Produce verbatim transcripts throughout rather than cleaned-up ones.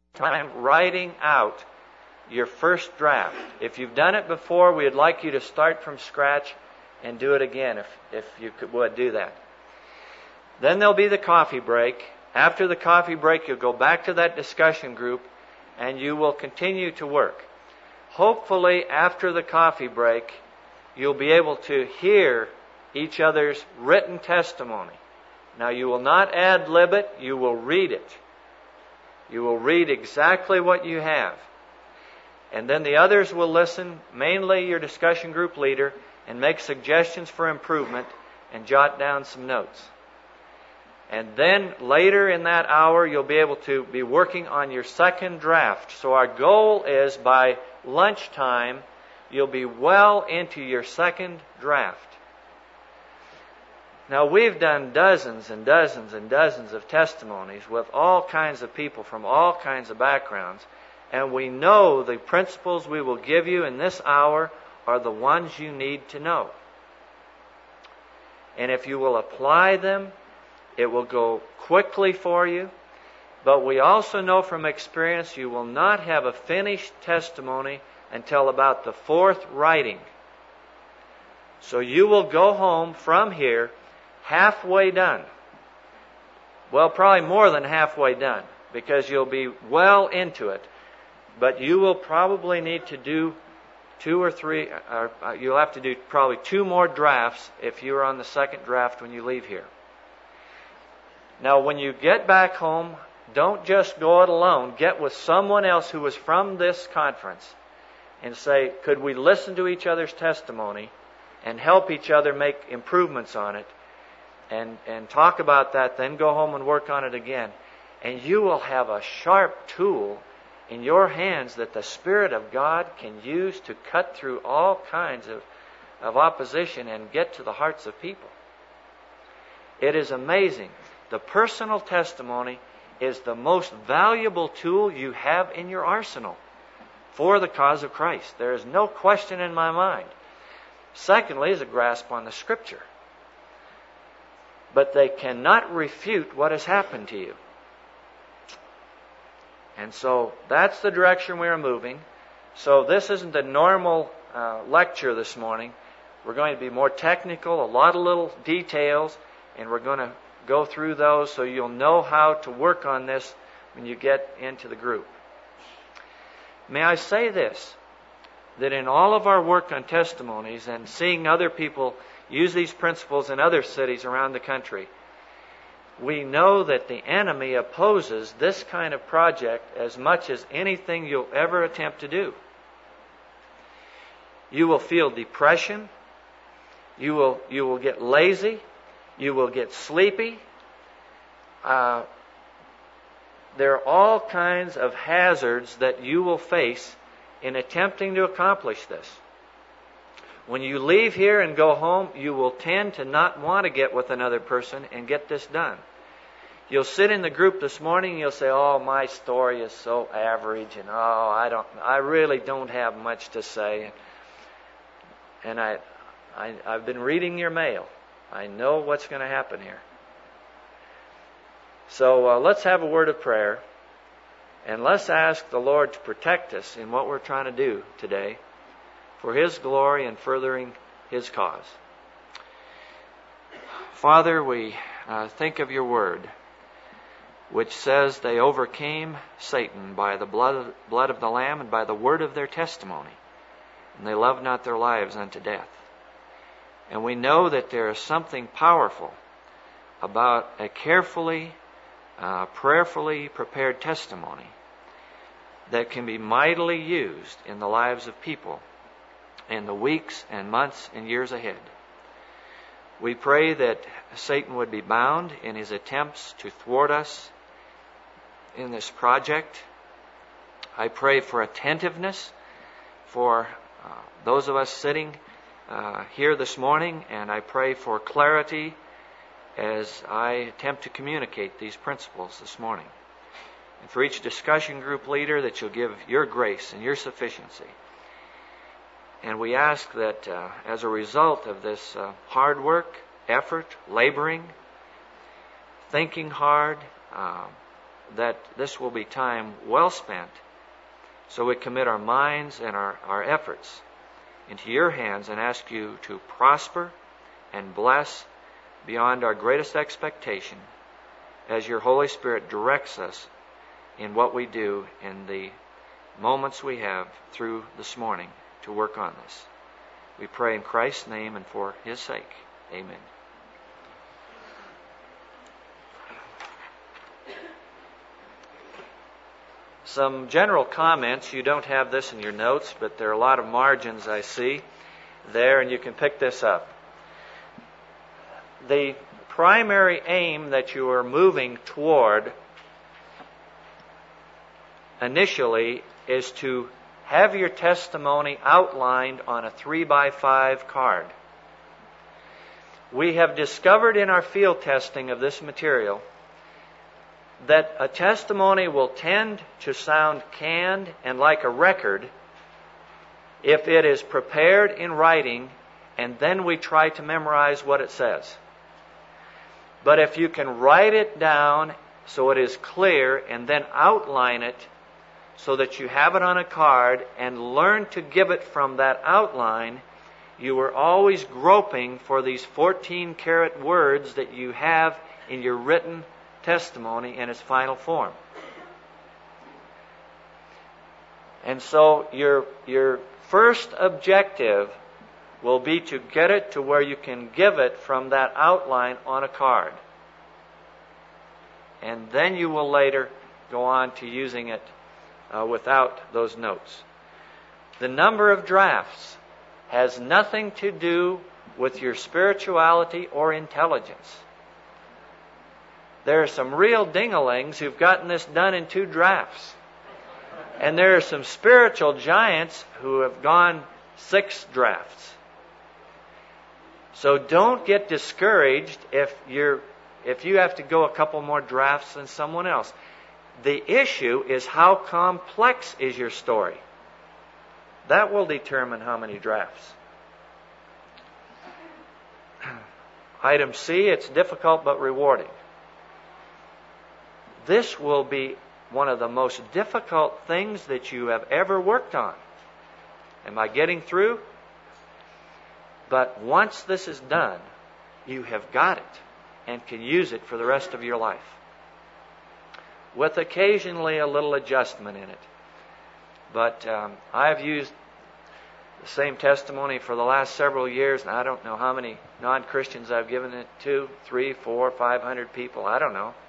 time writing out your first draft. If you've done it before, we'd like you to start from scratch and do it again if, if you could, would do that. Then there'll be the coffee break. After the coffee break, you'll go back to that discussion group and you will continue to work. Hopefully, after the coffee break, you'll be able to hear each other's written testimony. Now, you will not ad-lib it, you will read it. You will read exactly what you have. And then the others will listen, mainly your discussion group leader, and make suggestions for improvement and jot down some notes. And then later in that hour, you'll be able to be working on your second draft. So our goal is by lunchtime, you'll be well into your second draft. Now, we've done dozens and dozens and dozens of testimonies with all kinds of people from all kinds of backgrounds, and we know the principles we will give you in this hour are the ones you need to know. And if you will apply them, it will go quickly for you. But we also know from experience you will not have a finished testimony until about the fourth writing. So you will go home from here halfway done. Well, probably more than halfway done, because you'll be well into it. But you will probably need to do two or three, or you'll have to do probably two more drafts if you're on the second draft when you leave here. Now, when you get back home, don't just go it alone. Get with someone else who was from this conference and say, could we listen to each other's testimony and help each other make improvements on it? And, and talk about that, then go home and work on it again. And you will have a sharp tool in your hands that the Spirit of God can use to cut through all kinds of, of opposition and get to the hearts of people. It is amazing. The personal testimony is the most valuable tool you have in your arsenal for the cause of Christ. There is no question in my mind. Secondly is a grasp on the Scripture. But they cannot refute what has happened to you. And so that's the direction we are moving. So this isn't a normal uh, lecture this morning. We're going to be more technical, a lot of little details, and we're going to go through those so you'll know how to work on this when you get into the group. May I say this, that in all of our work on testimonies and seeing other people use these principles in other cities around the country, we know that the enemy opposes this kind of project as much as anything you'll ever attempt to do. You will feel depression. You will, you will get lazy. You will get sleepy. Uh, there are all kinds of hazards that you will face in attempting to accomplish this. When you leave here and go home, you will tend to not want to get with another person and get this done. You'll sit in the group this morning and you'll say, oh, my story is so average, and oh, I don't, I really don't have much to say. And I, I, I've been reading your mail. I know what's going to happen here. So uh, let's have a word of prayer, and let's ask the Lord to protect us in what we're trying to do today, for His glory and furthering His cause. Father, we uh, think of your word, which says they overcame Satan by the blood, blood of the Lamb and by the word of their testimony, and they loved not their lives unto death. And we know that there is something powerful about a carefully, uh, prayerfully prepared testimony that can be mightily used in the lives of people in the weeks and months and years ahead. We pray that Satan would be bound in his attempts to thwart us in this project. I pray for attentiveness for uh, those of us sitting uh, here this morning, and I pray for clarity as I attempt to communicate these principles this morning. And for each discussion group leader, that you'll give your grace and your sufficiency. And we ask that uh, as a result of this uh, hard work, effort, laboring, thinking hard, uh, that this will be time well spent. So we commit our minds and our, our efforts into your hands and ask you to prosper and bless beyond our greatest expectation as your Holy Spirit directs us in what we do in the moments we have through this morning to work on this. We pray in Christ's name and for His sake. Amen. Some general comments. You don't have this in your notes, but there are a lot of margins I see there, and you can pick this up. The primary aim that you are moving toward initially is to have your testimony outlined on a three by five card. We have discovered in our field testing of this material that a testimony will tend to sound canned and like a record if it is prepared in writing and then we try to memorize what it says. But if you can write it down so it is clear and then outline it so that you have it on a card and learn to give it from that outline, you are always groping for these fourteen karat words that you have in your written testimony in its final form. And so your, your first objective will be to get it to where you can give it from that outline on a card. And then you will later go on to using it uh, without those notes. The number of drafts has nothing to do with your spirituality or intelligence. There are some real dingalings who've gotten this done in two drafts. And there are some spiritual giants who have gone six drafts. So don't get discouraged if you're if you have to go a couple more drafts than someone else. The issue is how complex is your story. That will determine how many drafts. Item C, it's difficult but rewarding. This will be one of the most difficult things that you have ever worked on. Am I getting through? But once this is done, you have got it and can use it for the rest of your life, with occasionally a little adjustment in it. But um, I've used the same testimony for the last several years, and I don't know how many non-Christians I've given it to, three, four, five hundred people, I don't know.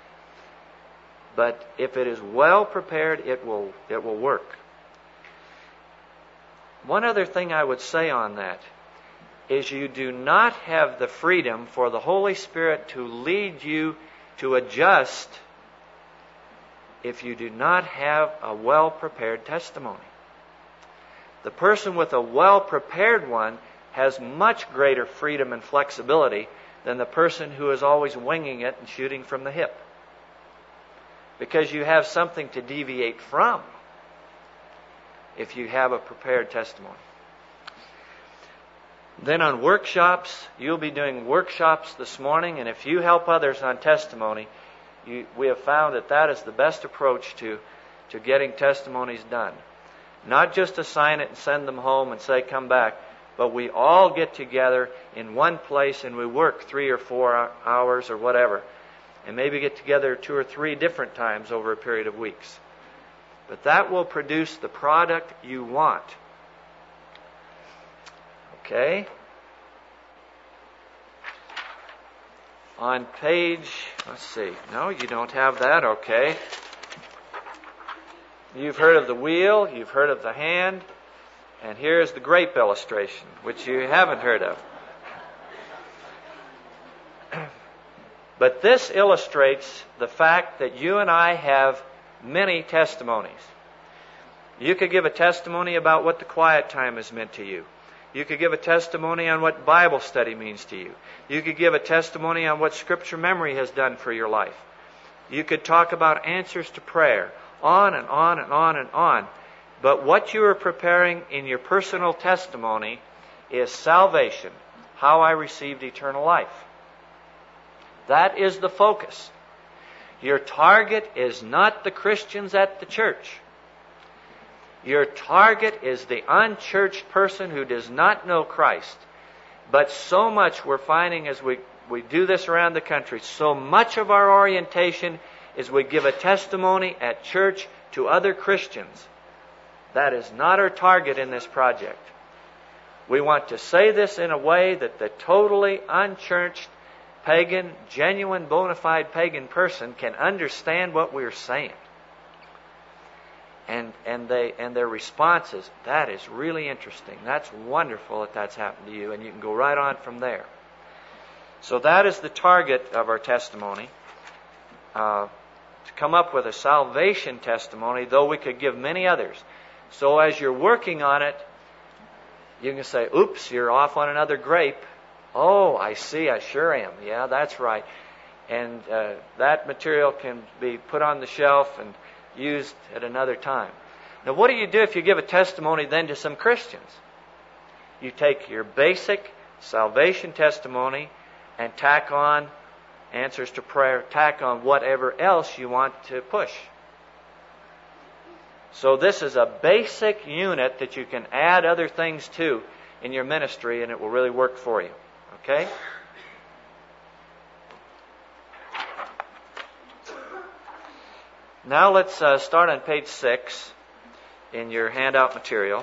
But if it is well prepared, it will it will work. One other thing I would say on that is you do not have the freedom for the Holy Spirit to lead you to adjust if you do not have a well-prepared testimony. The person with a well-prepared one has much greater freedom and flexibility than the person who is always winging it and shooting from the hip. Because you have something to deviate from if you have a prepared testimony. Then on workshops, you'll be doing workshops this morning, and if you help others on testimony, you, we have found that that is the best approach to, to getting testimonies done. Not just assign it and send them home and say, come back, but we all get together in one place and we work three or four hours or whatever, and maybe get together two or three different times over a period of weeks. But that will produce the product you want. Okay? On page, let's see. No, you don't have that. Okay. You've heard of the wheel, you've heard of the hand, and here's the grape illustration, which you haven't heard of. But this illustrates the fact that you and I have many testimonies. You could give a testimony about what the quiet time has meant to you. You could give a testimony on what Bible study means to you. You could give a testimony on what Scripture memory has done for your life. You could talk about answers to prayer, on and on and on and on. But what you are preparing in your personal testimony is salvation, how I received eternal life. That is the focus. Your target is not the Christians at the church. Your target is the unchurched person who does not know Christ. But so much we're finding as we, we do this around the country, so much of our orientation is we give a testimony at church to other Christians. That is not our target in this project. We want to say this in a way that the totally unchurched, pagan, genuine, bona fide pagan person can understand what we're saying. And and they and their response is, that is really interesting. That's wonderful that that's happened to you, and you can go right on from there. So that is the target of our testimony. Uh, to come up with a salvation testimony, though we could give many others. So as you're working on it, you can say, oops, you're off on another grape. Oh, I see, I sure am. Yeah, that's right. And uh, that material can be put on the shelf and used at another time. Now, what do you do if you give a testimony then to some Christians? You take your basic salvation testimony and tack on answers to prayer, tack on whatever else you want to push. So this is a basic unit that you can add other things to in your ministry, and it will really work for you. Okay? Now let's uh, start on page six in your handout material.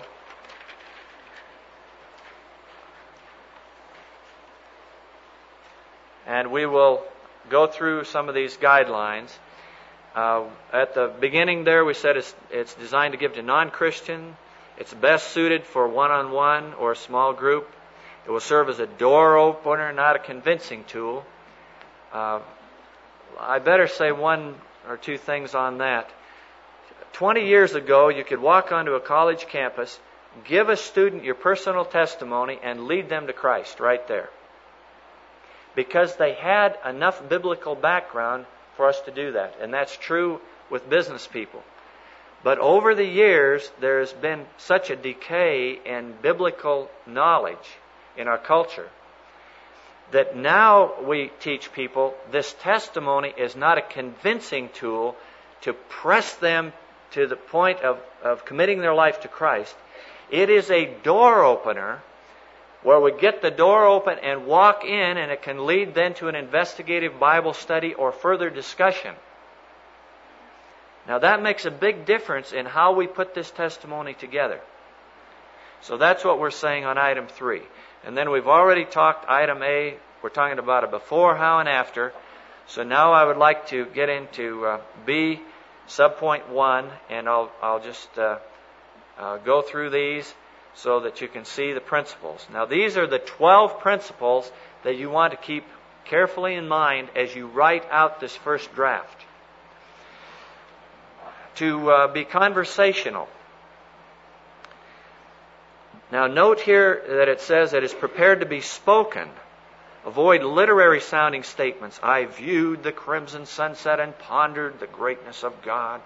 And we will go through some of these guidelines. Uh, at the beginning there we said it's, it's designed to give to non-Christian. It's best suited for one-on-one or a small group. It will serve as a door opener, not a convincing tool. Uh, I better say one or two things on that. Twenty years ago, you could walk onto a college campus, give a student your personal testimony, and lead them to Christ right there. Because they had enough biblical background for us to do that. And that's true with business people. But over the years, there's been such a decay in biblical knowledge in our culture that now we teach people this testimony is not a convincing tool to press them to the point of, of committing their life to Christ. It is a door opener where we get the door open and walk in, and it can lead then to an investigative Bible study or further discussion. Now that makes a big difference in how we put this testimony together. So that's what we're saying on item three. And then we've already talked item A. We're talking about a before, how, and after. So now I would like to get into uh, B, subpoint one, and I'll I'll just uh, uh, go through these so that you can see the principles. Now these are the twelve principles that you want to keep carefully in mind as you write out this first draft. To uh, be conversational. Now note here that it says that it's prepared to be spoken. Avoid literary sounding statements. I viewed the crimson sunset and pondered the greatness of God.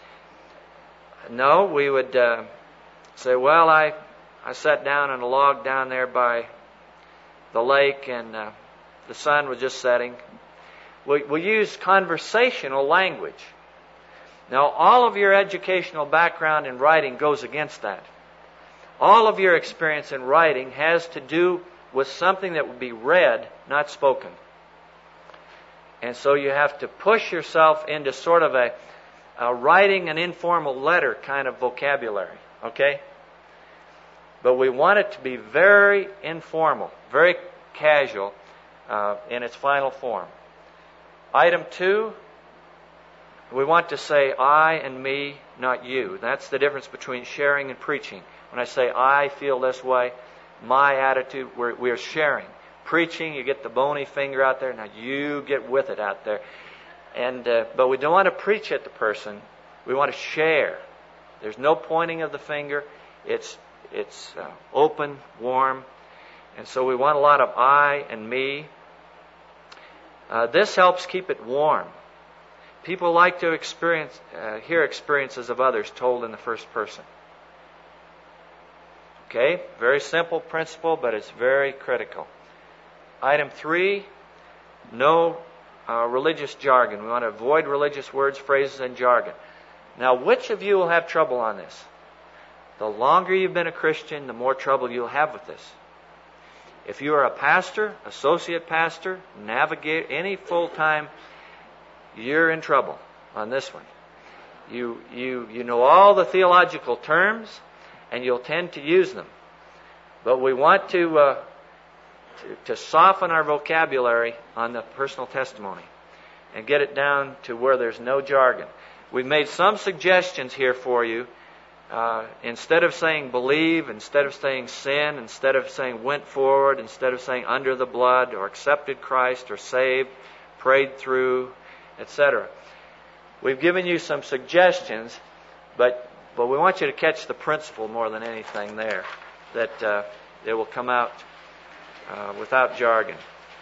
No, we would uh, say, well, I, I sat down on a log down there by the lake and uh, the sun was just setting. We, we use conversational language. Now, all of your educational background in writing goes against that. All of your experience in writing has to do with something that would be read, not spoken. And so you have to push yourself into sort of a, a writing an informal letter kind of vocabulary, okay? But we want it to be very informal, very casual uh, in its final form. Item two, we want to say I and me, not you. That's the difference between sharing and preaching. When I say I feel this way, my attitude, we're, we're sharing. Preaching, you get the bony finger out there. Now you get with it out there. And uh, but we don't want to preach at the person. We want to share. There's no pointing of the finger. It's it's uh, open, warm. And so we want a lot of I and me. Uh, this helps keep it warm. People like to experience, uh, hear experiences of others told in the first person. Okay, very simple principle, but it's very critical. Item three, no uh, religious jargon. We want to avoid religious words, phrases, and jargon. Now, which of you will have trouble on this? The longer you've been a Christian, the more trouble you'll have with this. If you are a pastor, associate pastor, navigator, any full-time, you're in trouble on this one. You, you, you know all the theological terms, and you'll tend to use them. But we want to, uh, to, to soften our vocabulary on the personal testimony and get it down to where there's no jargon. We've made some suggestions here for you. Uh, instead of saying believe, instead of saying sin, instead of saying went forward, instead of saying under the blood, or accepted Christ, or saved, prayed through, et cetera. We've given you some suggestions, but but we want you to catch the principle more than anything there, that uh, it will come out uh, without jargon.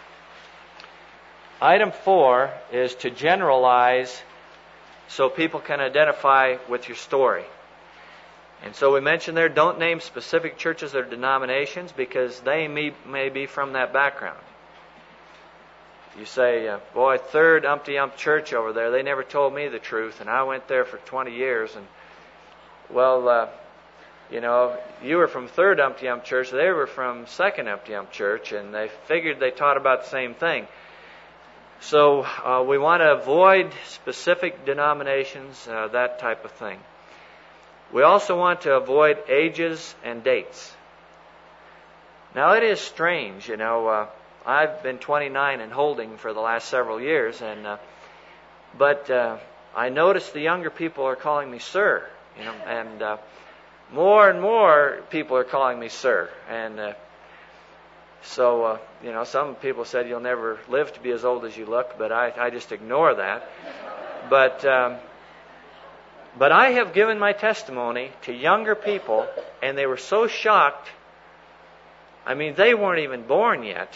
Item four is to generalize so people can identify with your story. And so we mentioned there, don't name specific churches or denominations because they may, may be from that background. You say, uh, boy, third Umpty Ump church over there, they never told me the truth, and I went there for twenty years. And well, uh, you know, you were from third Umpty Ump church, they were from second Umpty Ump church, and they figured they taught about the same thing. So uh, we want to avoid specific denominations, uh, that type of thing. We also want to avoid ages and dates. Now, it is strange, you know. Uh, I've been twenty-nine and holding for the last several years, and uh, but uh, I notice the younger people are calling me sir, you know, and uh, more and more people are calling me sir, and uh, so uh, you know, some people said you'll never live to be as old as you look, but I, I just ignore that. But um, But I have given my testimony to younger people, and they were so shocked. I mean, they weren't even born yet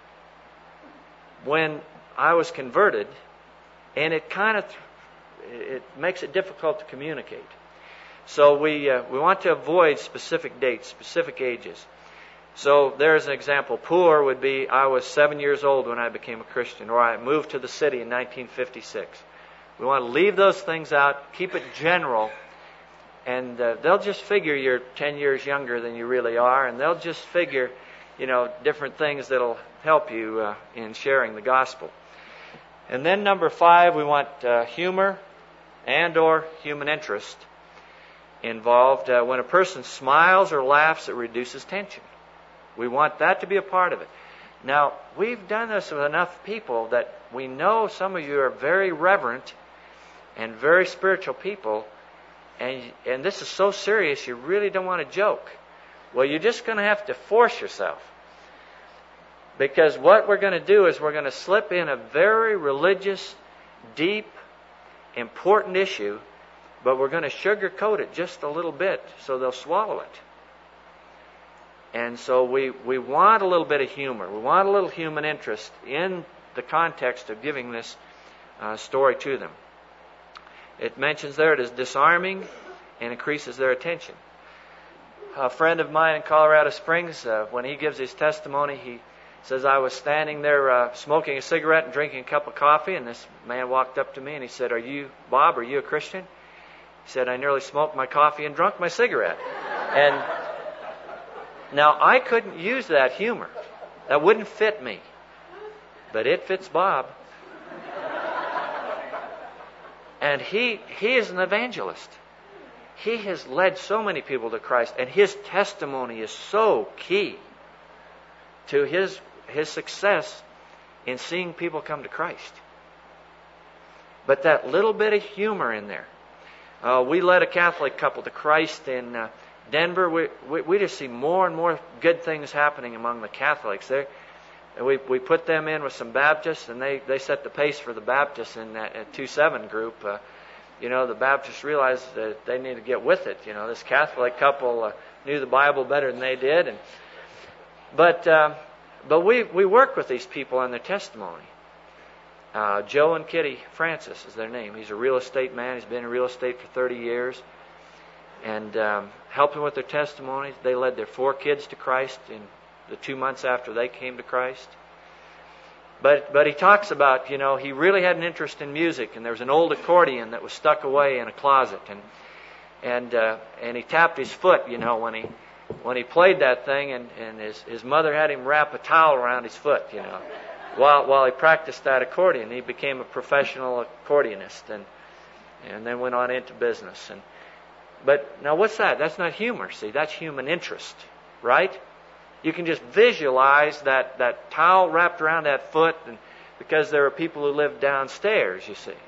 when I was converted, and it kind of it makes it difficult to communicate. So we uh, we want to avoid specific dates, specific ages. So there's an example. Poor would be I was seven years old when I became a Christian, or I moved to the city in nineteen fifty-six. We want to leave those things out, keep it general, and uh, they'll just figure you're ten years younger than you really are, and they'll just figure, you know, different things that'll help you uh, in sharing the gospel. And then number five, we want uh, humor and or human interest involved. Uh, when a person smiles or laughs, it reduces tension. We want that to be a part of it. Now, we've done this with enough people that we know some of you are very reverent and very spiritual people, and and this is so serious you really don't want to joke. Well, you're just going to have to force yourself, because what we're going to do is we're going to slip in a very religious, deep, important issue, but we're going to sugarcoat it just a little bit so they'll swallow it. And so we, we want a little bit of humor. We want a little human interest in the context of giving this uh, story to them. It mentions there it is disarming and increases their attention. A friend of mine in Colorado Springs, uh, when he gives his testimony, he says, I was standing there uh, smoking a cigarette and drinking a cup of coffee, and this man walked up to me and he said, are you, Bob, are you a Christian? He said, I nearly smoked my coffee and drunk my cigarette. And now, I couldn't use that humor. That wouldn't fit me. But it fits Bob. And he he is an evangelist. He has led so many people to Christ, and his testimony is so key to his his success in seeing people come to Christ. But that little bit of humor in there. Uh, we led a Catholic couple to Christ in uh, Denver. We, we we just see more and more good things happening among the Catholics there. We we put them in with some Baptists, and they, they set the pace for the Baptists in that two seven group. Uh, you know, the Baptists realized that they need to get with it. You know, this Catholic couple uh, knew the Bible better than they did, and but uh, but we we work with these people on their testimony. Uh, Joe and Kitty Francis is their name. He's a real estate man. He's been in real estate for thirty years, and um, helping with their testimonies. They led their four kids to Christ in the two months after they came to Christ. But but he talks about, you know, he really had an interest in music, and there was an old accordion that was stuck away in a closet, and and uh, and he tapped his foot, you know, when he when he played that thing, and, and his his mother had him wrap a towel around his foot, you know, while while he practiced that accordion. He became a professional accordionist, and and then went on into business. And but now what's that? That's not humor. See, that's human interest, right? You can just visualize that, that towel wrapped around that foot, and because there are people who live downstairs, you see.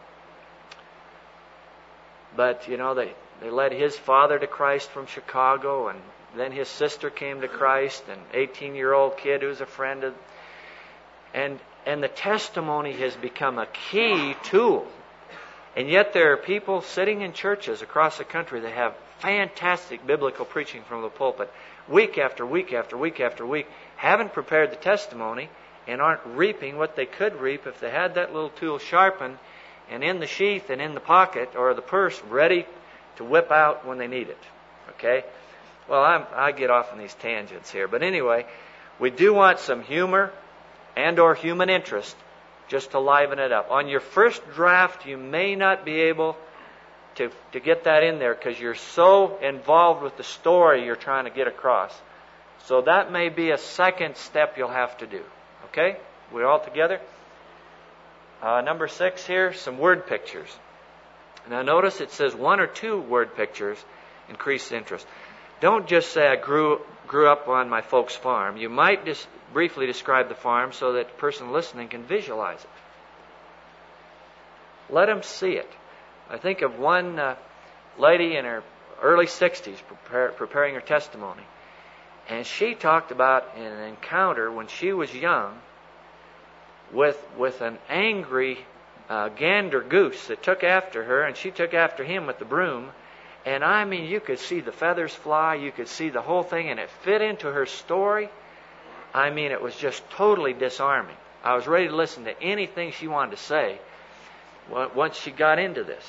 But, you know, they, they led his father to Christ from Chicago, and then his sister came to Christ, an eighteen-year-old kid who's a friend of... And, and the testimony has become a key tool. And yet there are people sitting in churches across the country that have fantastic biblical preaching from the pulpit, week after week after week after week, haven't prepared the testimony and aren't reaping what they could reap if they had that little tool sharpened and in the sheath and in the pocket or the purse ready to whip out when they need it. Okay? Well, I'm, I get off on these tangents here. But anyway, we do want some humor and or human interest just to liven it up. On your first draft, you may not be able to, to get that in there because you're so involved with the story you're trying to get across. So that may be a second step you'll have to do. Okay? We're all together? Uh, number six here, some word pictures. Now notice it says one or two word pictures increase interest. Don't just say I grew grew up on my folks' farm. You might just briefly describe the farm so that the person listening can visualize it. Let them see it. I think of one uh, lady in her early sixties prepare, preparing her testimony. And she talked about an encounter when she was young with, with an angry uh, gander goose that took after her, and she took after him with the broom. And I mean, you could see the feathers fly, you could see the whole thing, and it fit into her story. I mean, it was just totally disarming. I was ready to listen to anything she wanted to say once she got into this.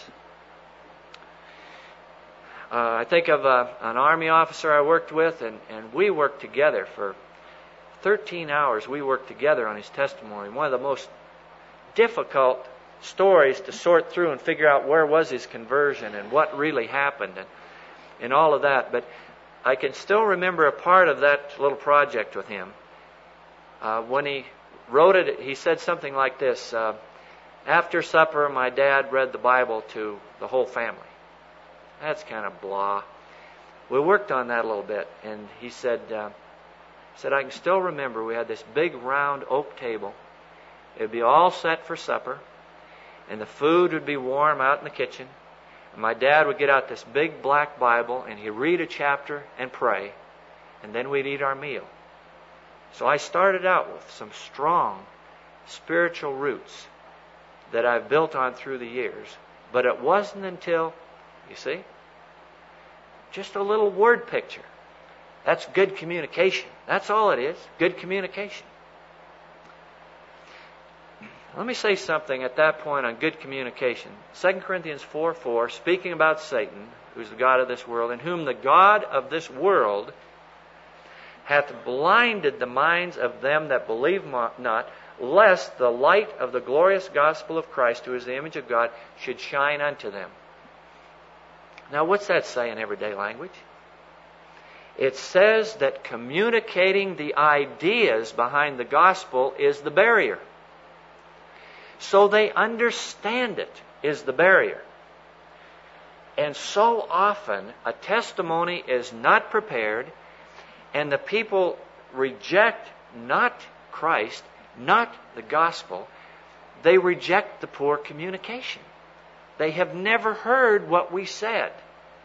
Uh, I think of uh, an Army officer I worked with, and, and we worked together for thirteen hours. We worked together on his testimony. One of the most difficult stories to sort through and figure out where was his conversion and what really happened and, and all of that. But I can still remember a part of that little project with him. Uh, when he wrote it, he said something like this, uh, after supper, my dad read the Bible to the whole family. That's kind of blah. We worked on that a little bit, and he said, uh, said, I can still remember we had this big round oak table. It would be all set for supper, and the food would be warm out in the kitchen. And my dad would get out this big black Bible, and he'd read a chapter and pray, and then we'd eat our meal. So I started out with some strong spiritual roots that I've built on through the years. But it wasn't until, you see, just a little word picture. That's good communication. That's all it is, good communication. Let me say something at that point on good communication. Second Corinthians four four, speaking about Satan, who's the god of this world, in whom the god of this world hath blinded the minds of them that believe not, lest the light of the glorious gospel of Christ, who is the image of God, should shine unto them. Now, what's that say in everyday language? It says that communicating the ideas behind the gospel is the barrier. So they understand it is the barrier. And so often, a testimony is not prepared, and the people reject not Christ, not the gospel. They reject the poor communication. They have never heard what we said.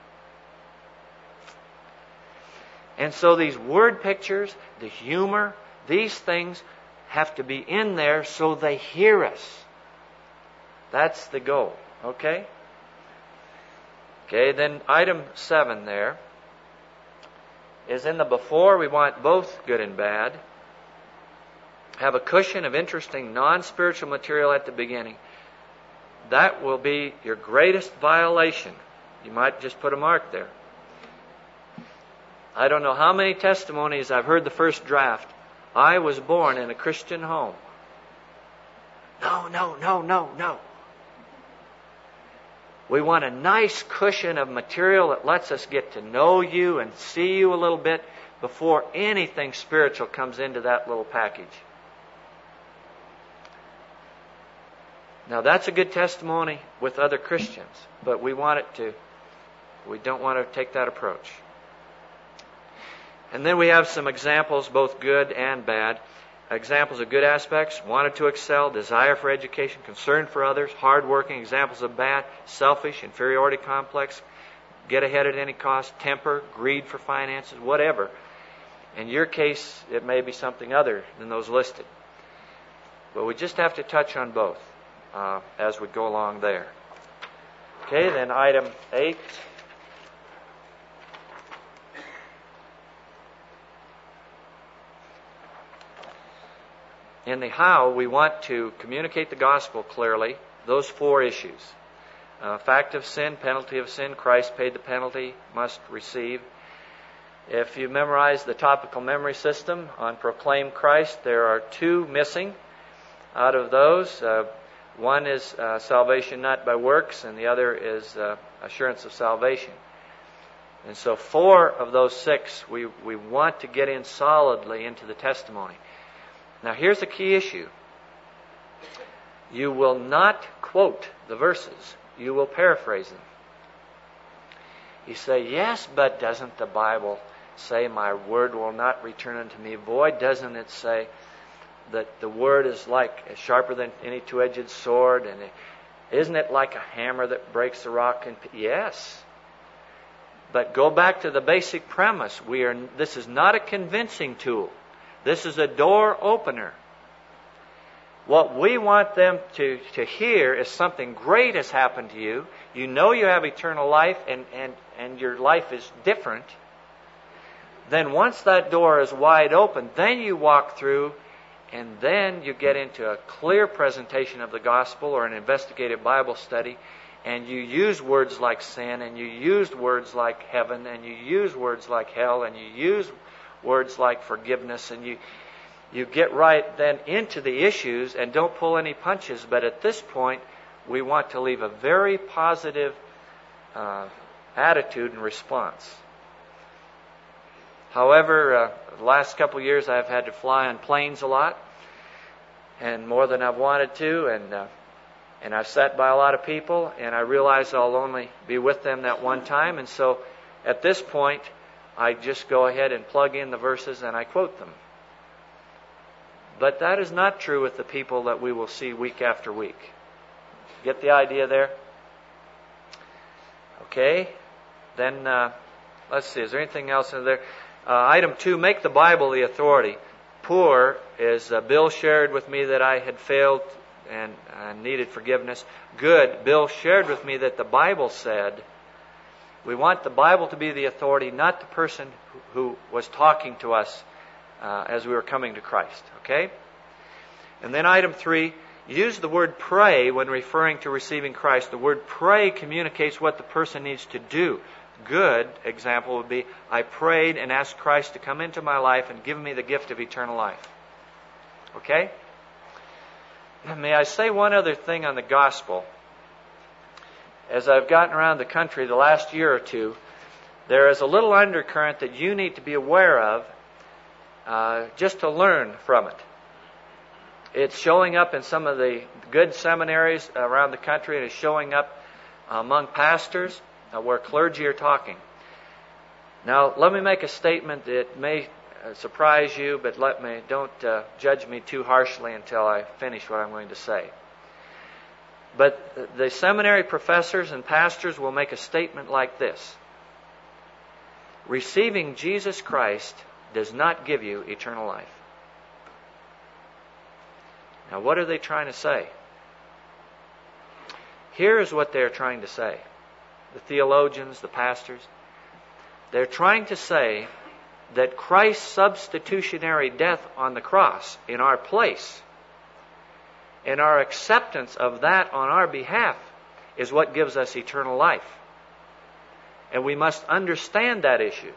And so these word pictures, the humor, these things have to be in there so they hear us. That's the goal. Okay? Okay, then item seven there is in the before. We want both good and bad. Have a cushion of interesting non-spiritual material at the beginning. That will be your greatest violation. You might just put a mark there. I don't know how many testimonies I've heard the first draft. I was born in a Christian home. No, no, no, no, no. We want a nice cushion of material that lets us get to know you and see you a little bit before anything spiritual comes into that little package. Now that's a good testimony with other Christians, but we want it to, we don't want to take that approach. And then we have some examples, both good and bad. Examples of good aspects: wanted to excel, desire for education, concern for others, hardworking. Examples of bad: selfish, inferiority complex, get ahead at any cost, temper, greed for finances, whatever. In your case, it may be something other than those listed. But we just have to touch on both uh, as we go along there. Okay, then item eight. In the how, we want to communicate the gospel clearly. Those four issues. Uh, fact of sin, penalty of sin, Christ paid the penalty, must receive. If you memorize the topical memory system on Proclaim Christ, there are two missing out of those. Uh, one is uh, salvation not by works, and the other is uh, assurance of salvation. And so four of those six we, we want to get in solidly into the testimony. Now here's the key issue. You will not quote the verses. You will paraphrase them. You say, yes, but doesn't the Bible say my word will not return unto me void? Doesn't it say that the word is like sharper than any two-edged sword? And isn't it like a hammer that breaks the rock in pieces? Yes. But go back to the basic premise. We are. This is not a convincing tool. This is a door opener. What we want them to, to hear is something great has happened to you. You know you have eternal life, and, and, and your life is different. Then once that door is wide open, then you walk through, and then you get into a clear presentation of the gospel or an investigative Bible study, and you use words like sin, and you use words like heaven, and you use words like hell, and you use words like forgiveness, and you you get right then into the issues and don't pull any punches. But at this point, we want to leave a very positive uh, attitude and response. However, uh, the last couple of years I've had to fly on planes a lot, and more than I've wanted to, and uh, and I've sat by a lot of people, and I realize I'll only be with them that one time, and so at this point, I just go ahead and plug in the verses and I quote them. But that is not true with the people that we will see week after week. Get the idea there? Okay. Then, uh, let's see, is there anything else in there? Uh, item two, make the Bible the authority. Poor is, uh, Bill shared with me that I had failed and uh, needed forgiveness. Good, Bill shared with me that the Bible said. We want the Bible to be the authority, not the person who, who was talking to us uh, as we were coming to Christ. Okay? And then item three, use the word pray when referring to receiving Christ. The word pray communicates what the person needs to do. Good example would be, I prayed and asked Christ to come into my life and give me the gift of eternal life. Okay? May I say one other thing on the gospel? As I've gotten around the country the last year or two, there is a little undercurrent that you need to be aware of uh, just to learn from it. It's showing up in some of the good seminaries around the country, and it's showing up among pastors uh, where clergy are talking. Now, let me make a statement that may uh, surprise you, but let me don't uh, judge me too harshly until I finish what I'm going to say. But the seminary professors and pastors will make a statement like this: receiving Jesus Christ does not give you eternal life. Now, what are they trying to say? Here is what they're trying to say. The theologians, the pastors, they're trying to say that Christ's substitutionary death on the cross in our place, and our acceptance of that on our behalf, is what gives us eternal life. And we must understand that issue.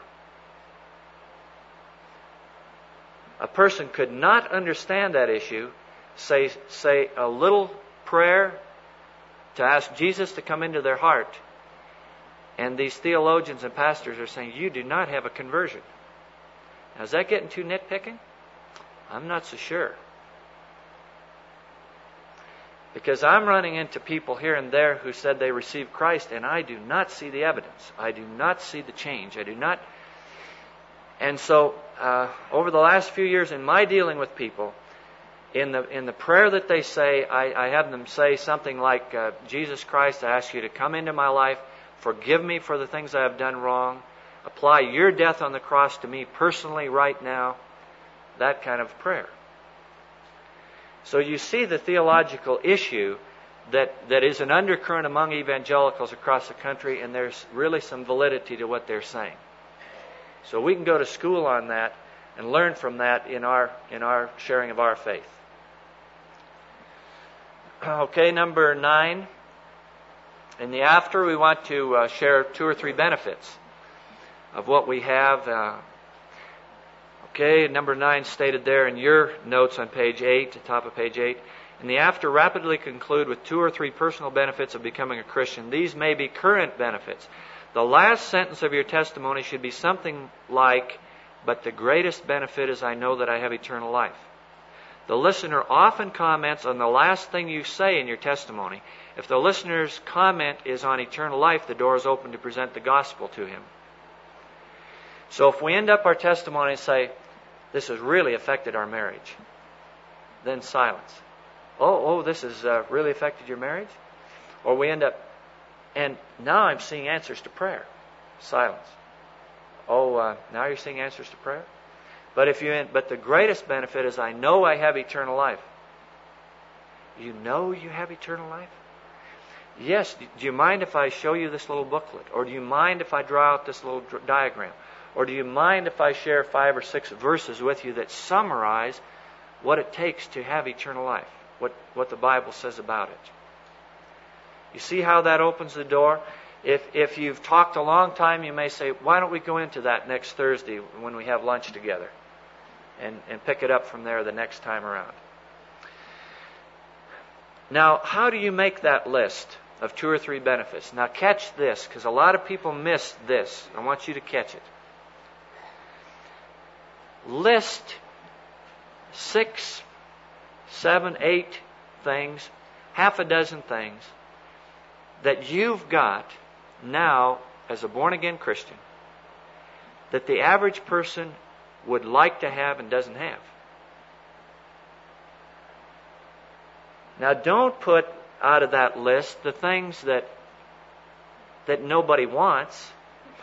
A person could not understand that issue say, say a little prayer to ask Jesus to come into their heart. And these theologians and pastors are saying, you do not have a conversion. Now, is that getting too nitpicking? I'm not so sure. Because I'm running into people here and there who said they received Christ, and I do not see the evidence. I do not see the change. I do not. And so, uh, over the last few years in my dealing with people, in the in the prayer that they say, I, I have them say something like, uh, Jesus Christ, I ask you to come into my life, forgive me for the things I have done wrong, apply your death on the cross to me personally right now, that kind of prayer. So you see the theological issue that, that is an undercurrent among evangelicals across the country, and there's really some validity to what they're saying. So we can go to school on that and learn from that in our in our sharing of our faith. Okay, number nine. In the after, we want to uh, share two or three benefits of what we have. Uh, Okay, number nine stated there in your notes on page eight, the top of page eight. In the after, rapidly conclude with two or three personal benefits of becoming a Christian. These may be current benefits. The last sentence of your testimony should be something like, but the greatest benefit is I know that I have eternal life. The listener often comments on the last thing you say in your testimony. If the listener's comment is on eternal life, the door is open to present the gospel to him. So if we end up our testimony and say, this has really affected our marriage, then silence. Oh, oh, this has uh, really affected your marriage? Or we end up, and now I'm seeing answers to prayer. Silence. Oh, uh, now you're seeing answers to prayer? But if you, but the greatest benefit is I know I have eternal life. You know you have eternal life? Yes. Do you mind if I show you this little booklet? Or do you mind if I draw out this little diagram? Or do you mind if I share five or six verses with you that summarize what it takes to have eternal life? What, what the Bible says about it. You see how that opens the door? If, if you've talked a long time, you may say, why don't we go into that next Thursday when we have lunch together? And, and pick it up from there the next time around. Now, how do you make that list of two or three benefits? Now catch this, because a lot of people miss this. I want you to catch it. List six, seven, eight things, half a dozen things that you've got now as a born-again Christian that the average person would like to have and doesn't have. Now don't put out of that list the things that that nobody wants.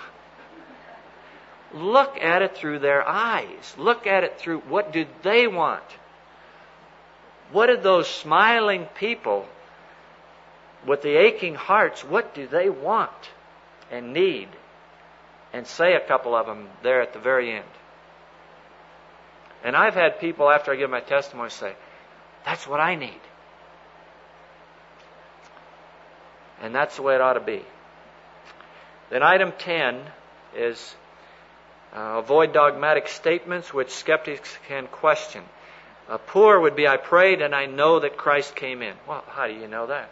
Look at it through their eyes. Look at it through what do they want? What do those smiling people with the aching hearts, what do they want and need? And say a couple of them there at the very end. And I've had people after I give my testimony say, that's what I need. And that's the way it ought to be. Then item ten is Uh, avoid dogmatic statements which skeptics can question. Uh, poor would be, I prayed and I know that Christ came in. Well, how do you know that?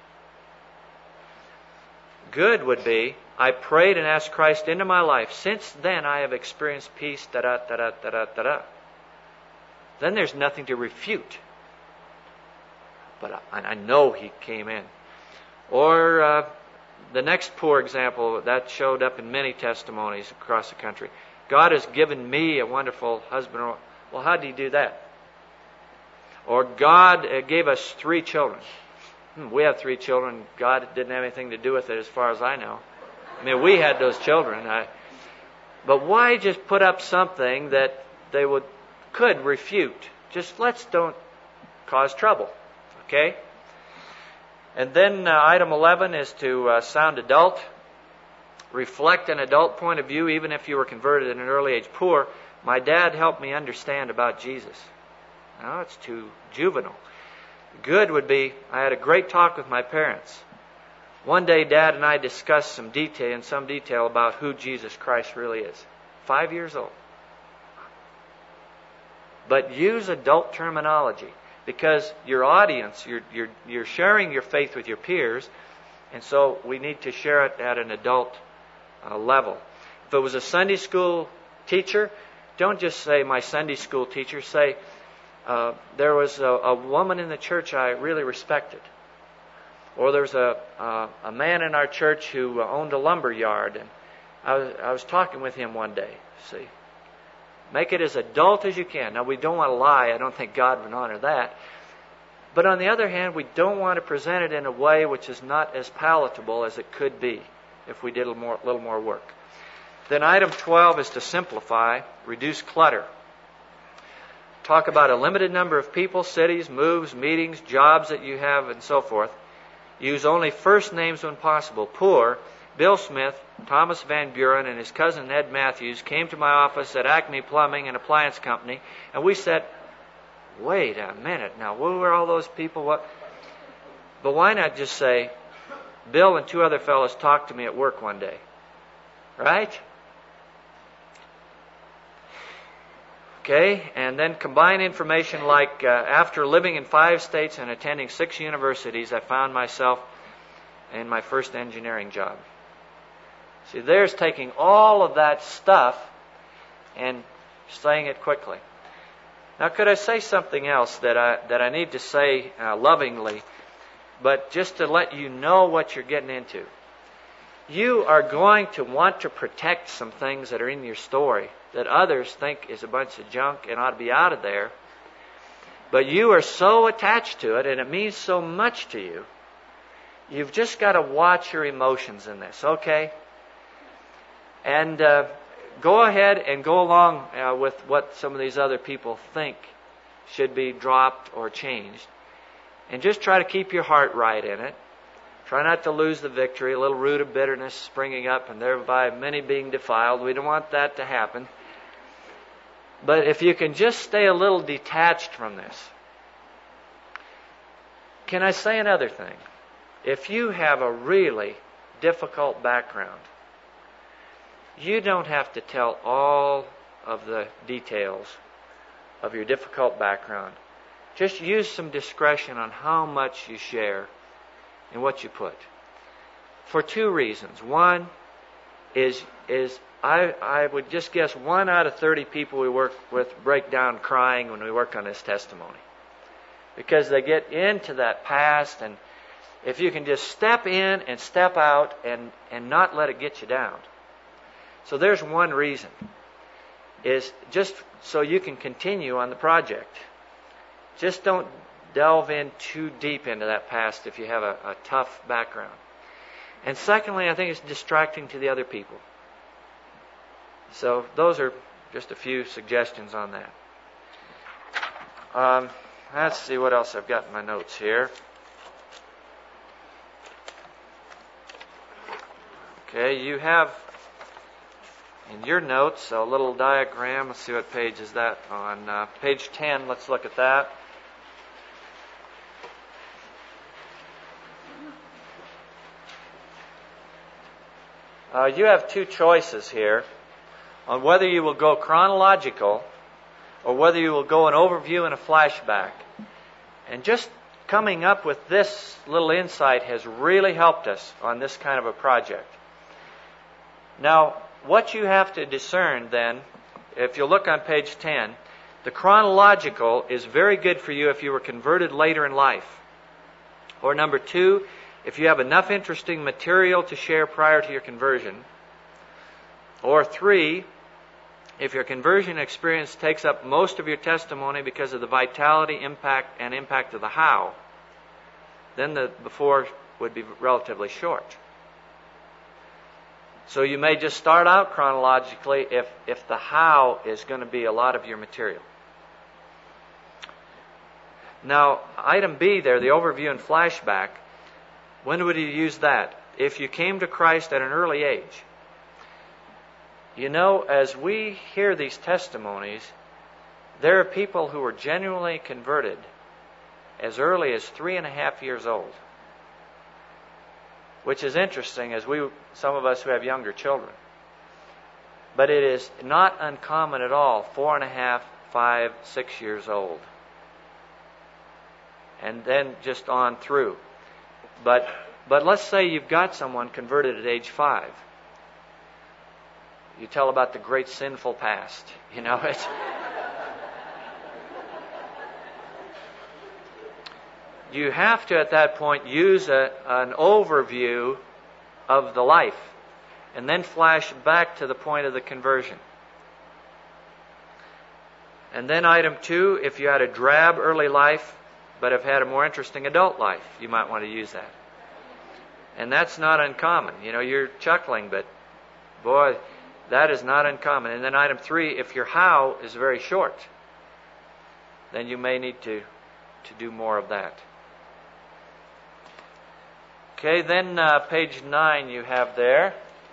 Good would be, I prayed and asked Christ into my life. Since then I have experienced peace, da-da, da-da, da-da, da-da. Then there's nothing to refute. But I, I know He came in. Or uh, the next poor example, that showed up in many testimonies across the country. God has given me a wonderful husband. Well, how did He do that? Or God gave us three children. Hmm, we have three children. God didn't have anything to do with it as far as I know. I mean, we had those children. I, but why just put up something that they would could refute? Just let's don't cause trouble. Okay? And then uh, item eleven is to uh, sound adult. Reflect an adult point of view, even if you were converted at an early age. Poor, my dad helped me understand about Jesus. No, it's too juvenile. Good would be, I had a great talk with my parents. One day, Dad and I discussed some detail, in some detail about who Jesus Christ really is. Five years old. But use adult terminology. because your audience, you're, you're, you're sharing your faith with your peers, and so we need to share it at an adult uh, level. If it was a Sunday school teacher, don't just say, my Sunday school teacher. Say, uh, there was a, a woman in the church I really respected. Or there's a, uh, a man in our church who owned a lumber yard, and I was, I was talking with him one day. See, make it as adult as you can. Now, we don't want to lie. I don't think God would honor that. But on the other hand, we don't want to present it in a way which is not as palatable as it could be if we did a little more, little more work. Then item twelve is to simplify, reduce clutter. Talk about a limited number of people, cities, moves, meetings, jobs that you have, and so forth. Use only first names when possible. Poor, Bill Smith, Thomas Van Buren, and his cousin Ed Matthews came to my office at Acme Plumbing and Appliance Company, and we said, wait a minute, now, who were all those people? What? But why not just say, Bill and two other fellows talked to me at work one day. Right? Okay, and then combine information like, uh, after living in five states and attending six universities, I found myself in my first engineering job. See, there's taking all of that stuff and saying it quickly. Now, could I say something else that I that I need to say uh, lovingly, but just to let you know what you're getting into? You are going to want to protect some things that are in your story that others think is a bunch of junk and ought to be out of there. But you are so attached to it, and it means so much to you. You've just got to watch your emotions in this, okay? And uh, go ahead and go along uh, with what some of these other people think should be dropped or changed. And just try to keep your heart right in it. Try not to lose the victory, a little root of bitterness springing up, and thereby many being defiled. We don't want that to happen. But if you can just stay a little detached from this. Can I say another thing? If you have a really difficult background, you don't have to tell all of the details of your difficult background. Just use some discretion on how much you share and what you put. For two reasons. One is is I I would just guess one out of thirty people we work with break down crying when we work on this testimony. Because they get into that past, and if you can just step in and step out and, and not let it get you down. So there's one reason. Is just so you can continue on the project. Just don't delve in too deep into that past if you have a, a tough background. And secondly, I think it's distracting to the other people. So those are just a few suggestions on that. Um, let's see what else I've got in my notes here. Okay, you have in your notes a little diagram. Let's see what page is that on. Uh, page ten, let's look at that. Uh, you have two choices here on whether you will go chronological or whether you will go an overview and a flashback. And just coming up with this little insight has really helped us on this kind of a project. Now, what you have to discern then, if you look on page ten, the chronological is very good for you if you were converted later in life. Or number two, if you have enough interesting material to share prior to your conversion. Or three, if your conversion experience takes up most of your testimony because of the vitality, impact, and impact of the how, then the before would be relatively short. So you may just start out chronologically if, if the how is going to be a lot of your material. Now, item B there, the overview and flashback, when would you use that? If you came to Christ at an early age. You know, as we hear these testimonies, there are people who were genuinely converted as early as three and a half years old. Which is interesting, as we, some of us who have younger children. But it is not uncommon at all, four and a half, five, six years old. and then just on through. But but let's say you've got someone converted at age five. You tell about the great sinful past. You know, it's... You have to, at that point, use a, an overview of the life and then flash back to the point of the conversion. And then item two, if you had a drab early life but have had a more interesting adult life, you might want to use that. And that's not uncommon. You know, you're chuckling, but boy, that is not uncommon. And then item three, if your how is very short, then you may need to, to do more of that. Okay, then uh, page nine you have there.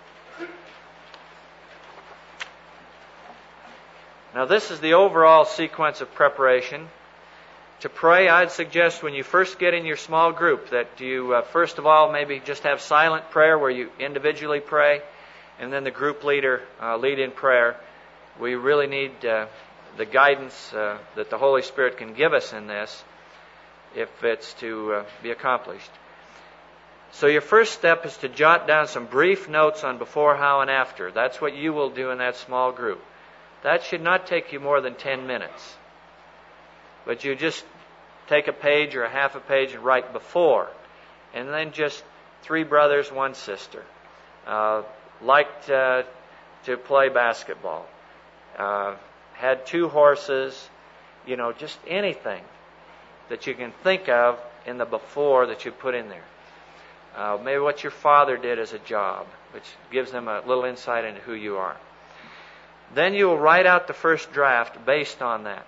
Now this is the overall sequence of preparation. To pray, I'd suggest when you first get in your small group that you uh, first of all maybe just have silent prayer where you individually pray, and then the group leader uh, lead in prayer. We really need uh, the guidance uh, that the Holy Spirit can give us in this if it's to uh, be accomplished. So your first step is to jot down some brief notes on before, how, and after. That's what you will do in that small group. That should not take you more than ten minutes. But you just take a page or a half a page and write before. And then just three brothers, one sister. Uh, liked uh, to play basketball. Uh, had two horses. You know, just anything that you can think of in the before that you put in there. Uh, maybe what your father did as a job, which gives them a little insight into who you are. Then you will write out the first draft based on that.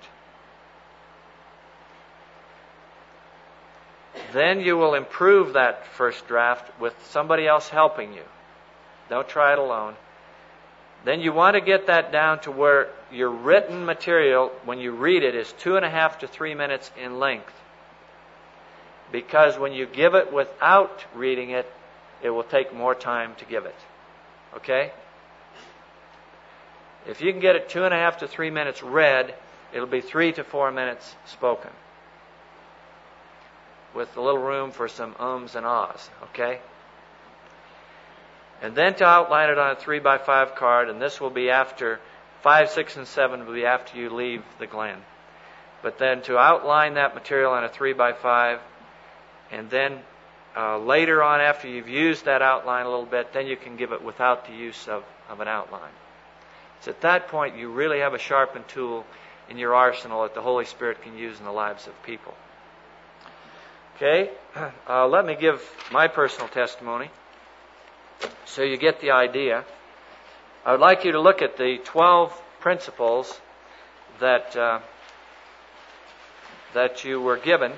Then you will improve that first draft with somebody else helping you. Don't try it alone. Then you want to get that down to where your written material, when you read it, is two and a half to three minutes in length. Because when you give it without reading it, it will take more time to give it. Okay? If you can get it two and a half to three minutes read, it'll be three to four minutes spoken. With a little room for some ums and ahs. Okay? And then to outline it on a three by five card, and this will be after, five, six, and seven will be after you leave the Glen. But then to outline that material on a three by five, and then uh, later on, after you've used that outline a little bit, then you can give it without the use of, of an outline. It's at that point you really have a sharpened tool in your arsenal that the Holy Spirit can use in the lives of people. Okay, uh, let me give my personal testimony so you get the idea. I would like you to look at the twelve principles that uh, that you were given.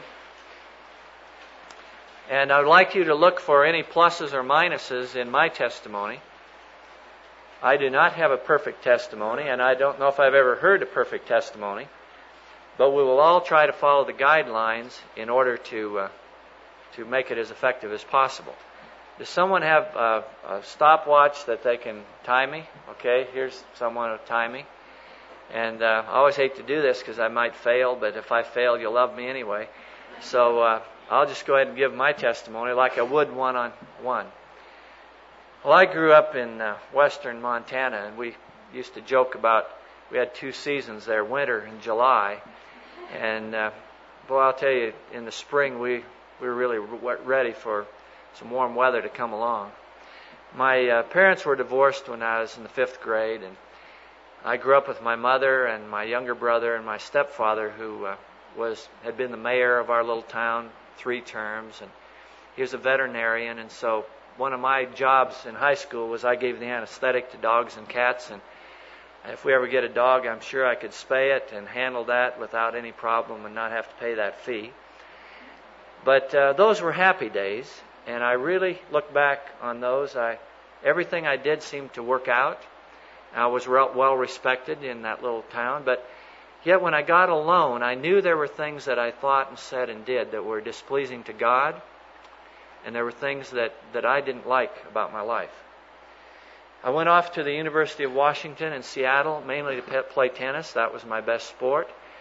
And I would like you to look for any pluses or minuses in my testimony. I do not have a perfect testimony, and I don't know if I've ever heard a perfect testimony. But we will all try to follow the guidelines in order to uh, to make it as effective as possible. Does someone have a, a stopwatch that they can time me? Okay, here's someone to time me. And uh, I always hate to do this because I might fail, but if I fail, you'll love me anyway. So uh, I'll just go ahead and give my testimony like I would one-on-one. Well, I grew up in uh, western Montana, and we used to joke about, we had two seasons there, winter and July. And, uh, boy, I'll tell you, in the spring, we, we were really re- ready for some warm weather to come along. My uh, parents were divorced when I was in the fifth grade, and I grew up with my mother and my younger brother and my stepfather, who uh, was had been the mayor of our little town three terms, and he was a veterinarian. And so one of my jobs in high school was I gave the anesthetic to dogs and cats, and if we ever get a dog, I'm sure I could spay it and handle that without any problem and not have to pay that fee. But uh, those were happy days, and I really look back on those. I everything I did seemed to work out. I was well respected in that little town, but yet when I got alone, I knew there were things that I thought and said and did that were displeasing to God, and there were things that, that I didn't like about my life. I went off to the University of Washington in Seattle, mainly to play tennis. That was my best sport.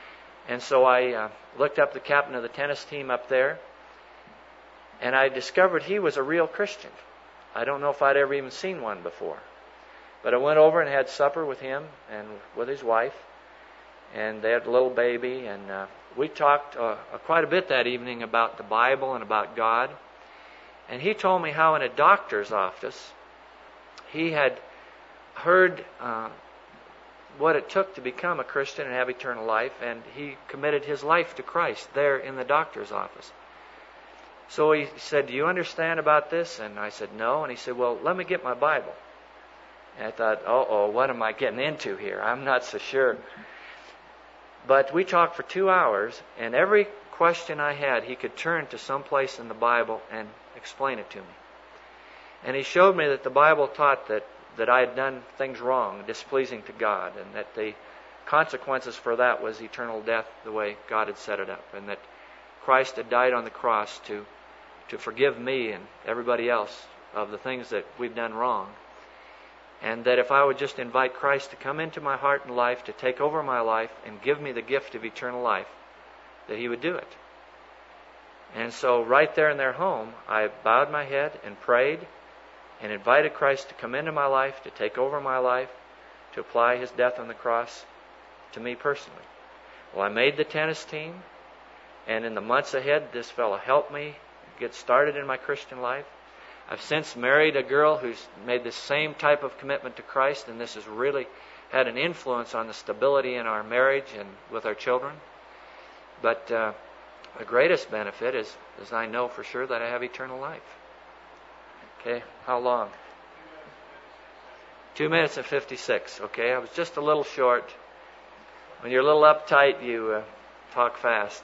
And so I uh, looked up the captain of the tennis team up there, and I discovered he was a real Christian. I don't know if I'd ever even seen one before. But I went over and had supper with him and with his wife, and they had a little baby, and uh, we talked uh, quite a bit that evening about the Bible and about God. And he told me how in a doctor's office he had heard uh, what it took to become a Christian and have eternal life, and he committed his life to Christ there in the doctor's office. So he said, "Do you understand about this?" And I said, "No." And he said, "Well, let me get my Bible." And I thought, uh-oh, what am I getting into here? I'm not so sure. But we talked for two hours, and every question I had, he could turn to some place in the Bible and explain it to me. And he showed me that the Bible taught that, that I had done things wrong, displeasing to God, and that the consequences for that was eternal death the way God had set it up, and that Christ had died on the cross to, to forgive me and everybody else of the things that we've done wrong. And that if I would just invite Christ to come into my heart and life, to take over my life and give me the gift of eternal life, that He would do it. And so right there in their home, I bowed my head and prayed and invited Christ to come into my life, to take over my life, to apply His death on the cross to me personally. Well, I made the tennis team, and in the months ahead, this fellow helped me get started in my Christian life. I've since married a girl who's made the same type of commitment to Christ, and this has really had an influence on the stability in our marriage and with our children. But uh, the greatest benefit is, is I know for sure that I have eternal life. Okay, how long? Two minutes and fifty-six. Okay, I was just a little short. When you're a little uptight, you uh, talk fast.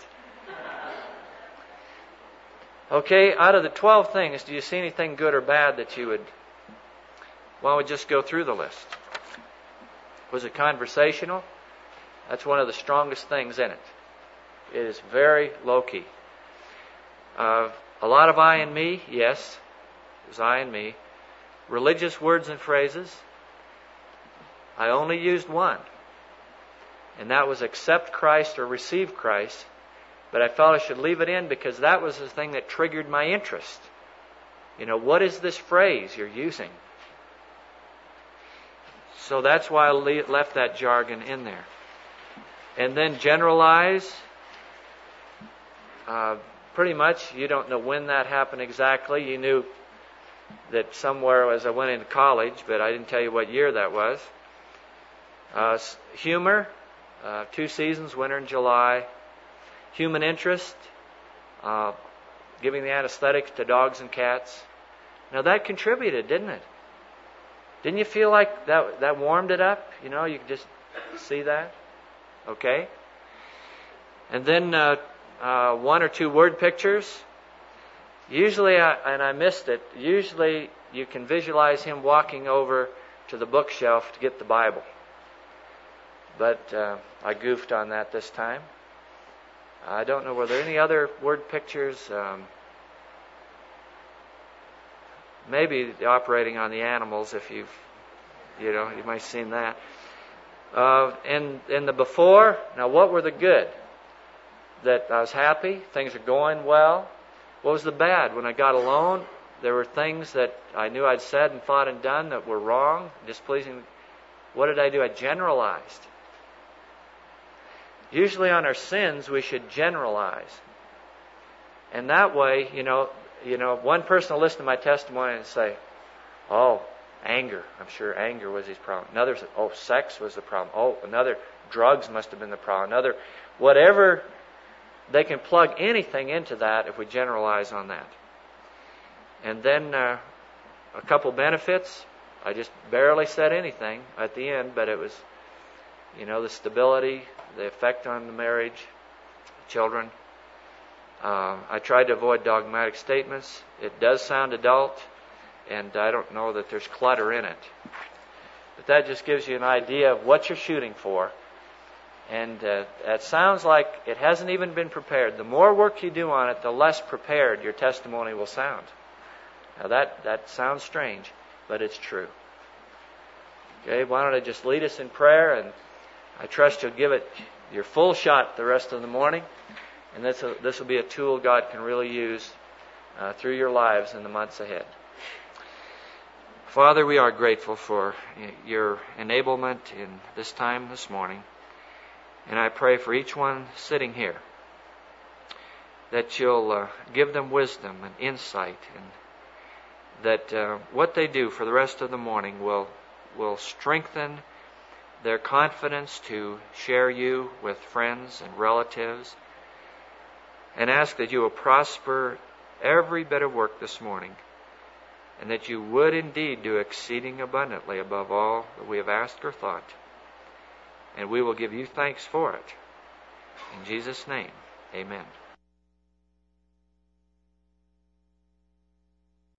Okay, out of the twelve things, do you see anything good or bad that you would... Why don't we just go through the list? Was it conversational? That's one of the strongest things in it. It is very low-key. Uh, a lot of I and me, yes. It was I and me. Religious words and phrases. I only used one. And that was accept Christ or receive Christ. But I felt I should leave it in because that was the thing that triggered my interest. You know, what is this phrase you're using? So that's why I left that jargon in there. And then generalize. Uh, pretty much, you don't know when that happened exactly. You knew that somewhere as I went into college, but I didn't tell you what year that was. Uh, humor, uh, two seasons, winter and July. Human interest, uh, giving the anesthetics to dogs and cats. Now that contributed, didn't it? Didn't you feel like that that warmed it up? You know, you could just see that. Okay. And then uh, uh, one or two word pictures. Usually, I, and I missed it, usually you can visualize him walking over to the bookshelf to get the Bible. But uh, I goofed on that this time. I don't know, were there any other word pictures? Um, maybe operating on the animals, if you've, you know, you might have seen that. Uh, and, and the before, now what were the good? That I was happy, things are going well. What was the bad? When I got alone, there were things that I knew I'd said and thought and done that were wrong, displeasing. What did I do? I generalized. Usually on our sins, we should generalize. And that way, you know, you know, one person will listen to my testimony and say, oh, anger. I'm sure anger was his problem. Another said, oh, sex was the problem. Oh, another, drugs must have been the problem. Another, whatever, they can plug anything into that if we generalize on that. And then uh, a couple benefits. I just barely said anything at the end, but it was, you know, the stability, the effect on the marriage, children. Uh, I tried to avoid dogmatic statements. It does sound adult, and I don't know that there's clutter in it. But that just gives you an idea of what you're shooting for. And uh, it sounds like it hasn't even been prepared. The more work you do on it, the less prepared your testimony will sound. Now that, that sounds strange, but it's true. Okay, why don't I just lead us in prayer, and I trust you'll give it your full shot the rest of the morning. And this will, this will be a tool God can really use uh, through your lives in the months ahead. Father, we are grateful for your enablement in this time this morning. And I pray for each one sitting here that you'll uh, give them wisdom and insight, and that uh, what they do for the rest of the morning will will strengthen their confidence to share you with friends and relatives, and ask that you will prosper every bit of work this morning, and that you would indeed do exceeding abundantly above all that we have asked or thought. And we will give you thanks for it. In Jesus' name, amen.